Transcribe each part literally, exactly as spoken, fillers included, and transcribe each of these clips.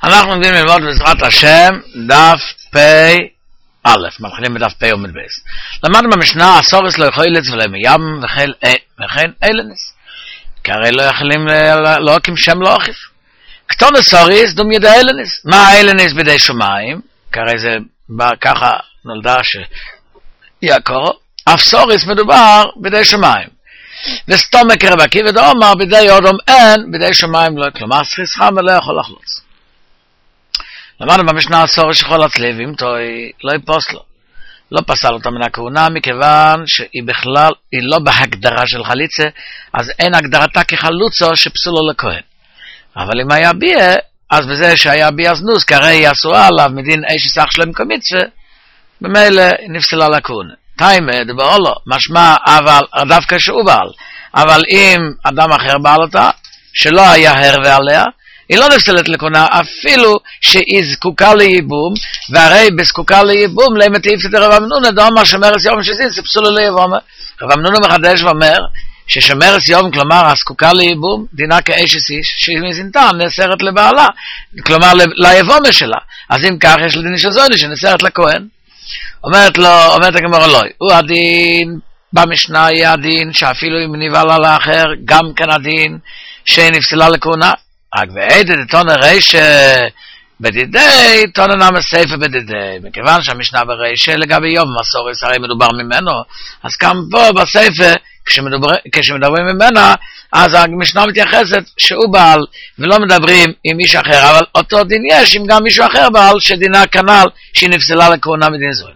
אנחנו עומדים ללמוד בעזרת השם דף פי א', מתחילים בדף פי עומד בייס. למדנו במשנה, הסורס לא יכול לץ ולהם ים וכן אילנס. כי הרי לא יכולים להוקים שם לא אוכיף. קטון הסוריס דום ידע אילנס. מה האילנס בידי שמיים? כי הרי זה בא ככה נולדה שיעקור. אף סוריס מדובר בידי שמיים. וסתום מקרב עקיבא דאמר בידי אדם אין, בידי שמיים לא. כלומר, סחיס חם ולא יכול לחלוץ. למדנו במשנה הסורס שיכול להצליב, אם תוי לא יפוס לו. לא פסל אותה מן הכהונה, מכיוון שהיא בכלל, היא לא בהגדרה של חליצה, אז אין הגדרתה כחלוצו שפסולו לכהן. אבל אם היה ביה, אז בזה שהיה ביה זנוס, כרי היא אסורה עליו מדין איש יסח שלם כמצווה, במילא נפסלה לכהונה. תיימה דברו לו, משמע אבל, דווקא שהוא בעל, אבל אם אדם אחר בעל אותה, שלא היה הרבה עליה, היא לא נפסלת לכהונה, אפילו שהיא זקוקה לייבום, והרי בזקוקה לייבום, למה תעיף את רב אמנונה, דאמר שמרס יום שזין, זה פסול לייבום. רב אמנונה מחדש ואומר, ששמרס יום, כלומר, הזקוקה לייבום, דינה כאש איש, שמזינתה, נאסרת לבעלה, כלומר, לייבום שלה. אז אם כך, יש לדין שזוני, שנאסרת לכהן. אומרת לו, אומרת הגמרא לא, הוא הדין, במשנה יהיה הדין, שאפילו אם נבעל על האחר, גם כן הדין, שנפסלה לכהונה. רק ועדת תונה ריש בדידי, תונה נמה סייפה בדידי. מכיוון שהמשנה בריש לגבי יום מסורס, הרי מדובר ממנו, אז כאן פה בסייפה, כשמדבר, כשמדברים ממנה, אז המשנה מתייחסת שהוא בעל, ולא מדברים עם איש אחר, אבל אותו דין יש, אם גם מישהו אחר בעל, שדינה כנל, שהיא נפסלה לכהונה מדין זו.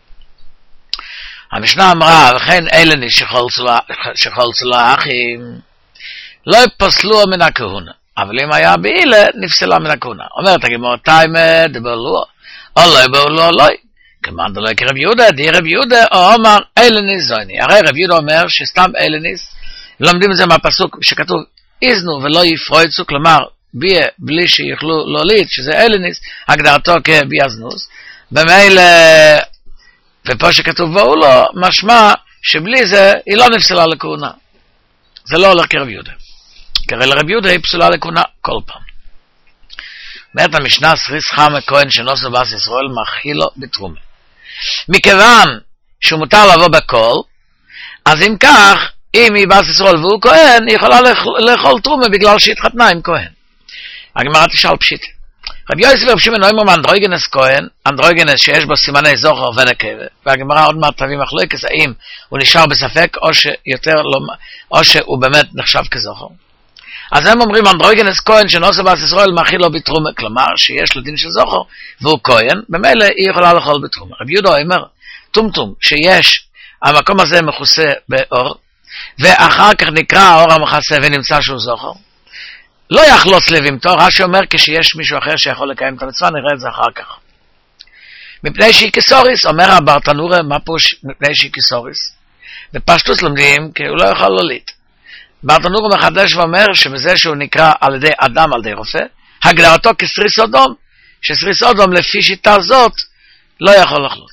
המשנה אמרה, וכן אילני שכל צלוע אחים, לא יפסלו מן הכהונה. אבל אם היה בעילה, נפסלה מן הכהונה. אומרת הגמרא, תיימה דבלו, או לא יבלו, לא. כמאן דלוי כרב יהודה, די רב יהודה, או אומר אילניס זויני. הרי רב יהודה אומר שסתם אילניס, לומדים את זה מהפסוק שכתוב, איזנו ולא יפרויצו, כלומר, ביה בלי שיוכלו להוליד, שזה אילניס, הגדרתו כביה זנוס. במילא, ופה שכתוב בואו לו, משמע שבלי זה, היא לא נפסלה לכהונה. זה לא הולך כרב יהודה. כי הרי לרב יהודה היא פסולה לכהונה כל פעם. אומרת המשנה, סריס חם הכהן שנוסו בארץ ישראל מאכילו בתרומה. מכיוון שהוא מותר לבוא בכל, אז אם כך, אם היא בארץ ישראל והוא כהן, היא יכולה לאכול תרומה בגלל שהתחתנה עם כהן. הגמרא תשאל פשיט. רב יוסף ורב שמעון אומרים אנדרוגינוס כהן, אנדרוגינוס שיש בו סימני זוכר ונקבה, והגמרא עוד מעט תביא מחלוקת, האם הוא נשאר בספק או שיותר לא, או שהוא באמת נחשב כזוכר. אז הם אומרים אנדרוגינוס כהן שנוסע בארץ ישראל מאכילו בתרומה, כלומר שיש לו דין של זוכר והוא כהן, במילא היא יכולה לאכול בתרומה. רב יהודה אומר, טומטום, שיש המקום הזה מכוסה באור, ואחר כך נקרא האור המכסה ונמצא שהוא זוכר, לא יחלוץ לבימתו, רש"י אומר כשיש מישהו אחר שיכול לקיים את המצווה, נראה את זה אחר כך. מפני שהיא כסוריס, אומר הברטנורה, מה פוש מפני שהיא כסוריס? בפשטוס לומדים כי הוא לא יכול להוליד. ברטנורה מחדש ואומר שבזה שהוא נקרא על ידי אדם, על ידי רופא, הגדרתו כסריס אדום, שסריס אדום לפי שיטה זאת לא יכול לחלוץ.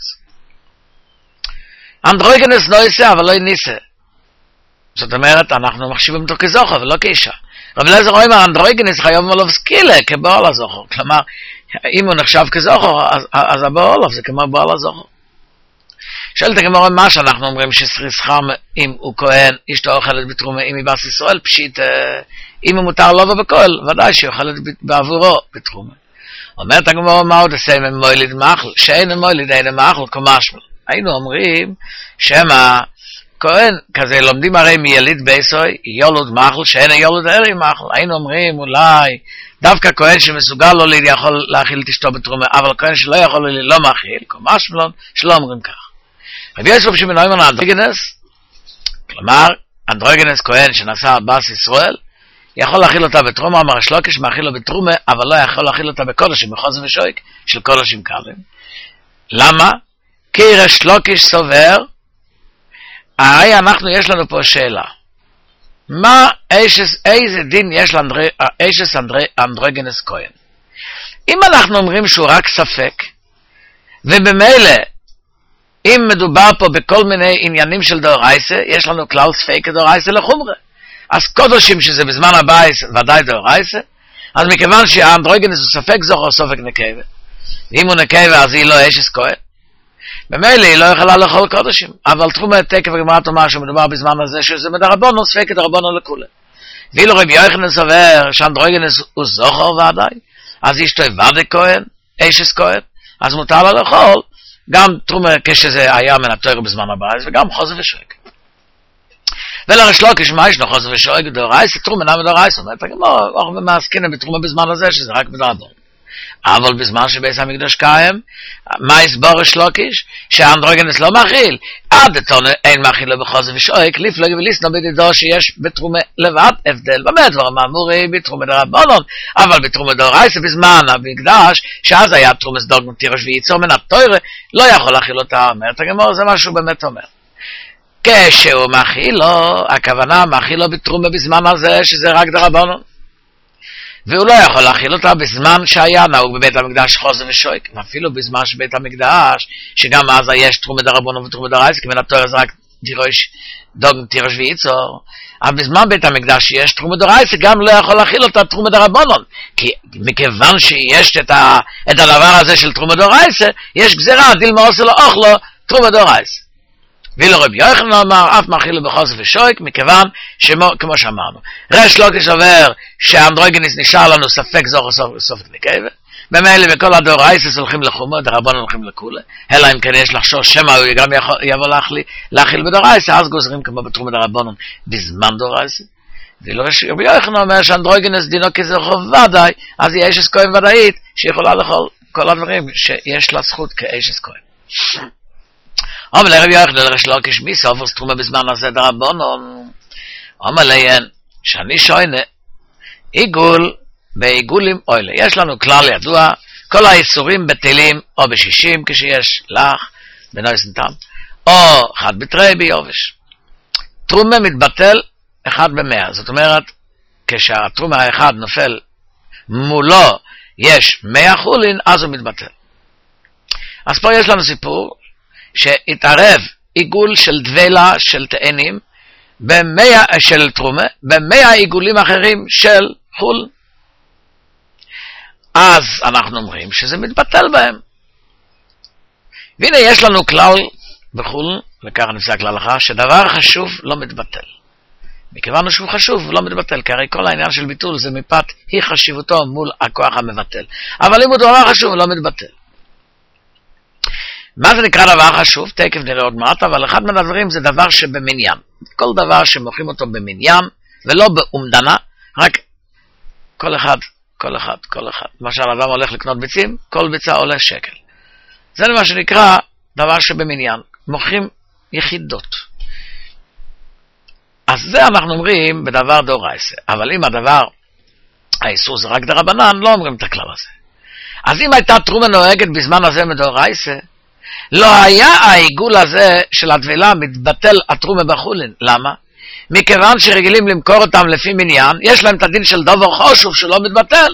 אנדרוגינוס לא יישא, אבל לא ייניסה. זאת אומרת, אנחנו מחשיבים אותו כזוכר ולא כאישה. רב אליעזר רואים האנדרוגינוס חייב מולוב סקילה כבעל הזוכר. כלומר, אם הוא נחשב כזוכר, אז, אז הבעל זה כמו בעל הזוכר. שואלת הגמרא מה שאנחנו אומרים שסריס חם אם הוא כהן, אשתו אוכלת בתרומה, אם היא בארץ ישראל, פשיט, אם הוא מותר לו ובכל, ודאי שהיא אוכלת בעבורו בתרומה. אומרת הגמרא מה עוד עושה אם מוליד מאכל, שאין מוליד אין מאכל כמשמע. היינו אומרים שמה כהן, כזה לומדים הרי מיליד בייסוי, יולוד מאכל, שאין יולוד ערי מאכל. היינו אומרים אולי דווקא כהן שמסוגל להוליד יכול להאכיל את אשתו בתרומה, אבל כהן שלא יכול להוליד לא מאכיל, כמשמע שלא אומרים כך. רב יוסף רב שמעון אומר אנדרוגינוס, כלומר אנדרוגינוס כהן שנשא בארץ ישראל, יכול להאכיל אותה בתרומה, אמר שלוקיש מאכיל לו בתרומה, אבל לא יכול להאכיל אותה בקודשים, בחוזן ושויק של קודשים קלים. למה? כי ריש לוקיש סובר, הרי אנחנו יש לנו פה שאלה. מה אישס, איזה דין יש לאישס אנדרוגינוס כהן? אם אנחנו אומרים שהוא רק ספק, ובמילא אם מדובר פה בכל מיני עניינים של דאורייסה, יש לנו כלל ספק דאורייסה לחומרה. אז קודשים שזה בזמן הבייס ודאי דאורייסה, אז מכיוון שהאנדרוגינוס הוא ספק זוכר או ספק נקבה, ואם הוא נקבה אז היא לא אשס כהן, במילא היא לא יכולה לאכול קודשים, אבל תרומה תקף וגמרא תאמר שמדובר בזמן הזה שזה מדרבנו, ספק את הרבנו לכולה. ואילו רבי יוחנן סובר שאנדרוגינוס הוא זוכר ודאי, אז אשתו ודאי כהן, אשס כהן, אז מותר לה לאכול, גם תרומה כשזה היה מן התורה בזמן הבא, וגם חוזר ושועק. ולריש לוקיש מה ישנו חוזר ושועק דאורייסה, תרומה נע מדאורייסה, אומרת הגמרא, אנחנו מעסקים בתרומה בזמן הזה שזה רק מדרבנו. אבל בזמן שבית המקדש קיים, מה יסבור ריש לוקיש? שהאנדרוגינוס לא מכיל. עד התונה אין מכיל לו בחוזר ושועק, לפלוג וליסנו בדידו שיש בתרומה לבד הבדל. באמת דברים אמורי בתרומה דרבנן, אבל בתרומה דאורייסה בזמן המקדש, שאז היה תרומה סדוגמא תירוש וייצור מן התורה, לא יכול להכיל אותה. אומרת הגמרא, זה מה שהוא באמת אומר. כשהוא מכיל לו, הכוונה מכיל לו בתרומה בזמן הזה, שזה רק דרבנן. והוא לא יכול להכיל אותה בזמן שהיה נהוג בבית המקדש חוזר ושועק, אפילו בזמן שבית המקדש, שגם אז יש תרומה דרבנן ותרומה דאורייסה, כי מן התורה זה רק תירוש, דוגמא תירוש וייצור, אבל בזמן בית המקדש יש תרומה דאורייסה, גם לא יכול להכיל אותה תרומה דרבנן, כי מכיוון שיש את, ה, את הדבר הזה של תרומה דאורייסה, יש גזירה, דילמה עושה לו אוכלו, תרומה דאורייסה. ואילו רבי יוחנן אמר, אף מכיל בחוזר ושועק, מכיוון שכמו שאמרנו, ריש לוקיש אומר שהאנדרוגינוס נשאר לנו ספק זוכר ספק נקבה, במילא בכל הדאורייסס הולכים לחומה, דרבנן הולכים לכולה, אלא אם כן יש לחשוש שמא הוא גם יבוא להכיל בדאורייסה, אז גוזרים כמו בתרומה דרבנן בזמן דאורייסה. ואילו רבי יוחנן אומר שהאנדרוגינוס דינו כזוכר ודאי, אז היא אשס כהן ודאית, שיכולה לכל כל הדברים שיש לה זכות כאשס כהן. אבל לרבי יוחנן לריש לוקיש מי סופוס תרומה בזמן הזה דרבנן, אומר ליין שאני שוינה עיגול בעיגולים אוילה. יש לנו כלל ידוע, כל האיסורים בטלים או בשישים כשיש לך בנויסן תם, או אחד בתרי ביובש. תרומה מתבטל אחד במאה, זאת אומרת כשהתרומה האחד נופל מולו יש מאה חולין, אז הוא מתבטל. אז פה יש לנו סיפור שהתערב עיגול של דבלה של תאנים במאה של תרומה במאה עיגולים אחרים של חול, אז אנחנו אומרים שזה מתבטל בהם. והנה יש לנו כלל בחול, וככה נפסק להלכה, שדבר חשוב לא מתבטל. מכיוון שהוא חשוב לא מתבטל, כי הרי כל העניין של ביטול זה מפאת היא חשיבותו מול הכוח המבטל, אבל אם הוא דבר חשוב לא מתבטל. מה זה נקרא דבר חשוב? תקף נראה עוד מעט, אבל אחד מהדברים זה דבר שבמניין. כל דבר שמוכרים אותו במניין, ולא באומדנה, רק כל אחד, כל אחד, כל אחד. למשל, אדם הולך לקנות ביצים, כל ביצה עולה שקל. זה מה שנקרא דבר שבמניין. מוכרים יחידות. אז זה אנחנו אומרים בדבר דאורייסה. אבל אם הדבר, האיסור זה רק דרבנן, לא אומרים את הכלל הזה. אז אם הייתה תרומה נוהגת בזמן הזה מדאורייסה, לא היה העיגול הזה של הדבלה מתבטל התרומה בחולין. למה? מכיוון שרגילים למכור אותם לפי מניין, יש להם את הדין של דובר חשוב שלא מתבטל.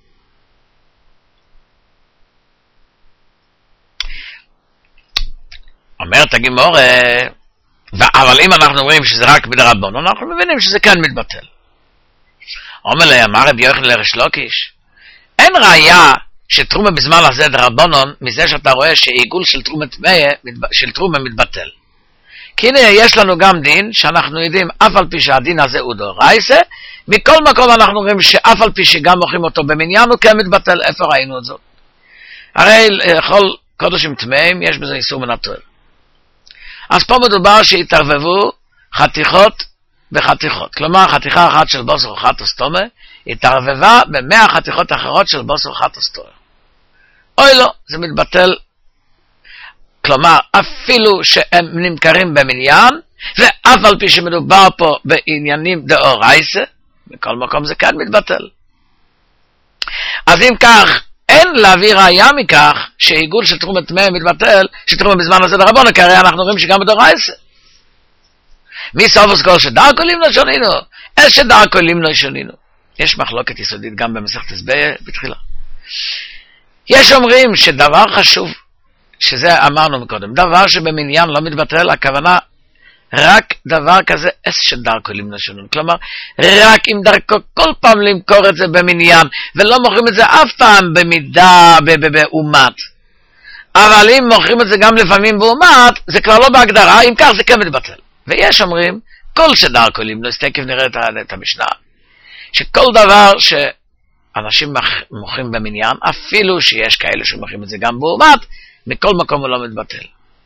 אומרת הגמרא, אבל אם אנחנו אומרים שזה רק בדרבנן, אנחנו מבינים שזה כן מתבטל. אומר לי, אמר רבי יוחנן לריש לוקיש, אין ראיה שתרומה בזמן הזה דרבנן, מזה שאתה רואה שעיגול של תרומה של תרומה מתבטל. כי הנה יש לנו גם דין שאנחנו יודעים אף על פי שהדין הזה הוא דאורייסה, מכל מקום אנחנו רואים שאף על פי שגם מוכרים אותו במניין הוא כן מתבטל. איפה ראינו את זאת? הרי לכל קודשים טמאים יש בזה איסור מן התורה. אז פה מדובר שהתערבבו חתיכות בחתיכות, כלומר חתיכה אחת של בוסר או חטוס תומה התערבבה במאה חתיכות אחרות של בוסר או חטוס תורה. אוי לא, זה מתבטל. כלומר, אפילו שהם נמכרים במניין, ואף על פי שמדובר פה בעניינים דאורייסה, בכל מקום זה כאן מתבטל. אז אם כך, אין להביא ראיה מכך שעיגול של תרומה טמאה מתבטל, שתרומה בזמן הזה דרבנן, כי הרי אנחנו רואים שגם בדאורייסה. מי סופוס כל שדרכו לימנו שונינו? איך שדרכו לימנו שונינו? יש מחלוקת יסודית גם במסכת סביה בתחילה. יש אומרים שדבר חשוב, שזה אמרנו מקודם, דבר שבמניין לא מתבטל, הכוונה רק דבר כזה אס שדרכו למנוע שוננו, כלומר רק אם דרכו כל פעם למכור את זה במניין, ולא מוכרים את זה אף פעם במידה, באומת, אבל אם מוכרים את זה גם לפעמים באומת, זה כבר לא בהגדרה, אם כך זה כן מתבטל. ויש אומרים, כל שדרכו למנוע, תכף נראה את המשנה, שכל דבר שאנשים מוכרים במניין, אפילו שיש כאלה שמוכרים את זה גם באומת, מכל מקום הוא לא מתבטל.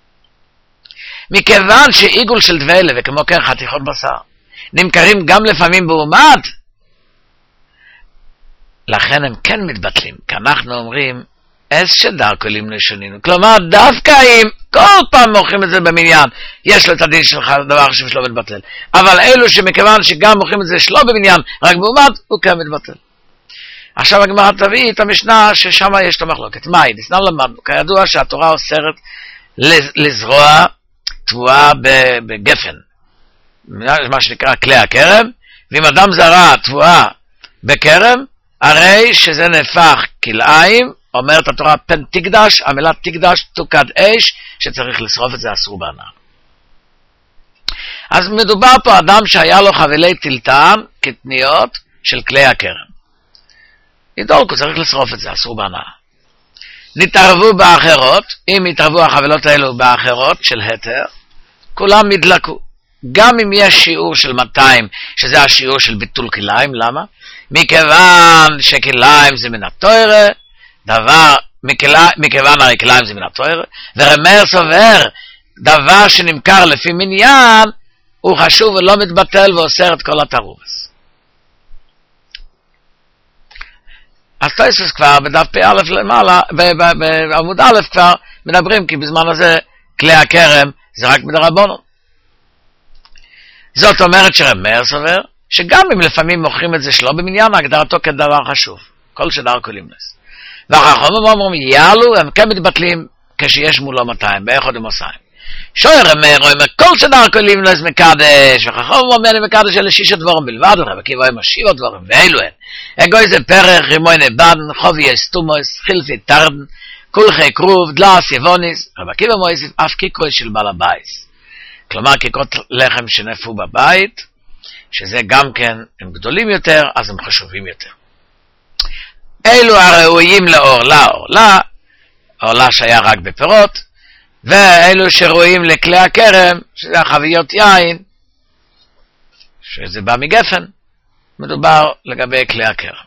מכיוון שעיגול של דבלה וכמו כן חתיכות בשר נמכרים גם לפעמים באומת, לכן הם כן מתבטלים, כי אנחנו אומרים אס שדרכו למנוע שוננו, כלומר דווקא אם כל פעם מוכרים את זה במניין יש לו את הדין שלך דבר חשוב שלא מתבטל, אבל אלו שמכיוון שגם מוכרים את זה שלא במניין רק באומת הוא כן מתבטל. עכשיו הגמרא תביא את המשנה ששם יש את המחלוקת. מהי? דסנן למדנו, כידוע שהתורה אוסרת לזרוע תבואה בגפן, מה שנקרא כלי הכרם, ואם אדם זרע תבואה בכרם, הרי שזה נהפך כלאיים, אומרת התורה פן תקדש, המילה תקדש תוקד אש, שצריך לשרוף את זה אסור בהנאה. אז מדובר פה אדם שהיה לו חבילי טלטן קטניות של כלי הכרם. ידולקו, צריך לשרוף את זה, אסור בהנאה. נתערבו באחרות, אם יתערבו החבילות האלו באחרות של היתר, כולם מדלקו. גם אם יש שיעור של מאתיים, שזה השיעור של ביטול כליים, למה? מכיוון שכליים זה מן התורה, דבר, מכיוון הרי כליים זה מן התורה, ורמר סובר, דבר שנמכר לפי מניין, הוא חשוב ולא מתבטל ואוסר את כל התערובס. אז תוספות כבר בדף פ"א למעלה, בעמוד א' כבר מדברים, כי בזמן הזה כלי הכרם זה רק בדרבנן. זאת אומרת שרמר סובר, שגם אם לפעמים מוכרים את זה שלא במניין, הגדרתו כדבר חשוב. כל שדרכו למנוע. והחכמים אומרים, יעלו, הם כן מתבטלים כשיש מולו מאתיים, באחד ומאתיים. שויר רמר, אומר, כל שדרכו למנוע זה מקדש, והחכמים אומרים, מקדש אלה שישה דבורים בלבד, ורב עקיבא אומר, שבעה דבורים, ואלו הן. אגוי זה פרח, רימוני בדן, חובי אסטומוס, חילפי טרדן, כולכי קרוב, דלס, יבוניס, רב עקיבא מויסיף, אף קיקוי של בעל הבייס. כלומר, קיקות לחם שנפו בבית, שזה גם כן, הם גדולים יותר, אז הם חשובים יותר. אלו הראויים לאורלה, אורלה, אורלה שהיה רק בפירות, ואלו שראויים לכלי הכרם, שזה החביות יין, שזה בא מגפן, מדובר לגבי כלי הכרם.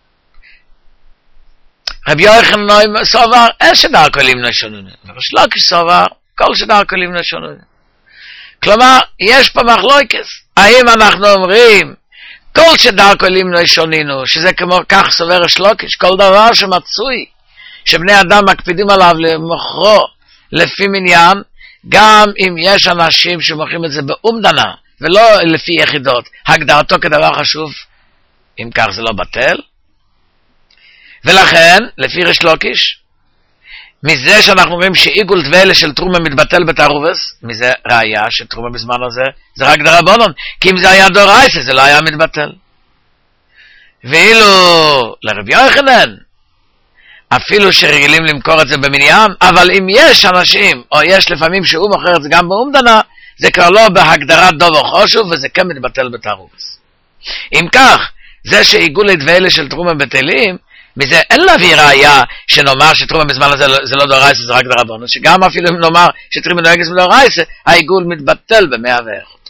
רבי יוחנן סובר, אין שדרכו למנוע שוננו, וריש לקיש סובר, כל שדרכו למנוע שוננו. כלומר, יש פה מחלוקת, האם אנחנו אומרים, כל שדרכו למנוע שוננו, שזה כמו כך סובר ריש לקיש, כל דבר שמצוי, שבני אדם מקפידים עליו למוכרו, לפי מניין, גם אם יש אנשים שמוכרים את זה באומדנה, ולא לפי יחידות, הגדרתו כדבר חשוב, אם כך זה לא בטל. ולכן, לפי ריש לקיש, מזה שאנחנו רואים שעיגול דבלה של תרומה מתבטל בתערובס, מזה ראיה שתרומה בזמן הזה, זה רק דרבנן, כי אם זה היה דאורייתא, זה לא היה מתבטל. ואילו לרבי יוחנן, אפילו שרגילים למכור את זה במניין, אבל אם יש אנשים, או יש לפעמים שהוא מוכר את זה גם באומדנה, זה כבר לא בהגדרת דובר חשוב, וזה כן מתבטל בתערובס. אם כך, זה שעיגולי דבלה של תרומה בטלים, מזה אין להביא ראיה שנאמר שתרומה בזמן הזה זה לא דאורייתא, זה רק דרבנן, שגם אפילו אם נאמר שתרומה נוהגת בדאורייתא, העיגול מתבטל במאה ואחד.